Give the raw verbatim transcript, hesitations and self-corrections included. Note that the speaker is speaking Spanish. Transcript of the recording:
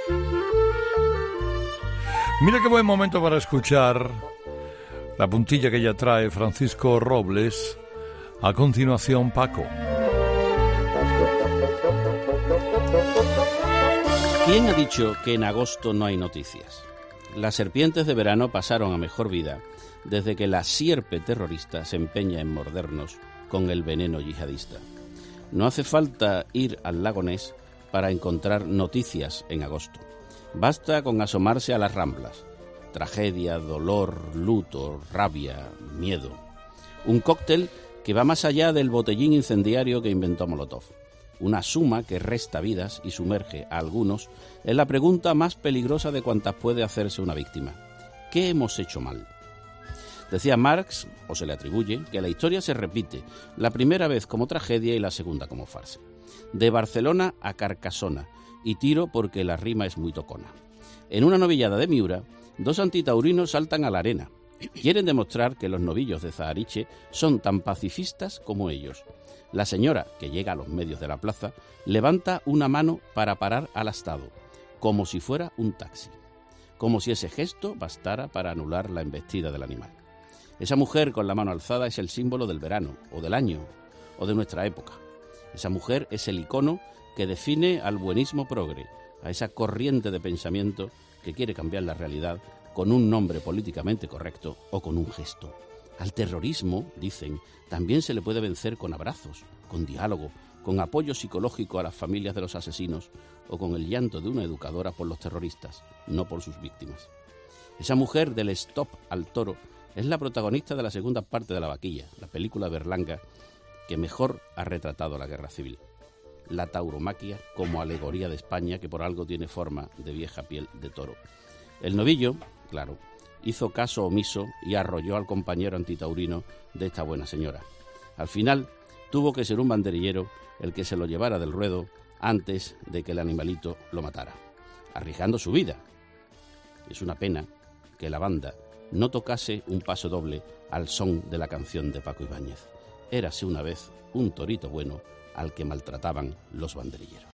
Mira qué buen momento para escuchar la puntilla que ya trae Francisco Robles. A continuación, Paco. ¿Quién ha dicho que en agosto no hay noticias? Las serpientes de verano pasaron a mejor vida desde que la sierpe terrorista se empeña en mordernos con el veneno yihadista. No hace falta ir al lago Ness para encontrar noticias en agosto. Basta con asomarse a las Ramblas. Tragedia, dolor, luto, rabia, miedo. Un cóctel que va más allá del botellín incendiario que inventó Molotov. Una suma que resta vidas y sumerge a algunos en la pregunta más peligrosa de cuantas puede hacerse una víctima. ¿Qué hemos hecho mal? Decía Marx, o se le atribuye, que la historia se repite, la primera vez como tragedia y la segunda como farsa. De Barcelona a Carcasona, y tiro porque la rima es muy tocona. En una novillada de Miura, dos antitaurinos saltan a la arena. Quieren demostrar que los novillos de Zahariche son tan pacifistas como ellos. La señora, que llega a los medios de la plaza, levanta una mano para parar al astado, como si fuera un taxi. Como si ese gesto bastara para anular la embestida del animal. Esa mujer con la mano alzada es el símbolo del verano, o del año, o de nuestra época. Esa mujer es el icono que define al buenismo progre, a esa corriente de pensamiento que quiere cambiar la realidad con un nombre políticamente correcto o con un gesto. Al terrorismo, dicen, también se le puede vencer con abrazos, con diálogo, con apoyo psicológico a las familias de los asesinos o con el llanto de una educadora por los terroristas, no por sus víctimas. Esa mujer del stop al toro es la protagonista de la segunda parte de La Vaquilla, la película Berlanga que mejor ha retratado la guerra civil. La tauromaquia como alegoría de España que por algo tiene forma de vieja piel de toro. El novillo, claro, hizo caso omiso y arrolló al compañero antitaurino de esta buena señora. Al final tuvo que ser un banderillero el que se lo llevara del ruedo antes de que el animalito lo matara, arriesgando su vida. Es una pena que la banda no tocase un paso doble al son de la canción de Paco Ibáñez. Érase una vez un torito bueno al que maltrataban los banderilleros.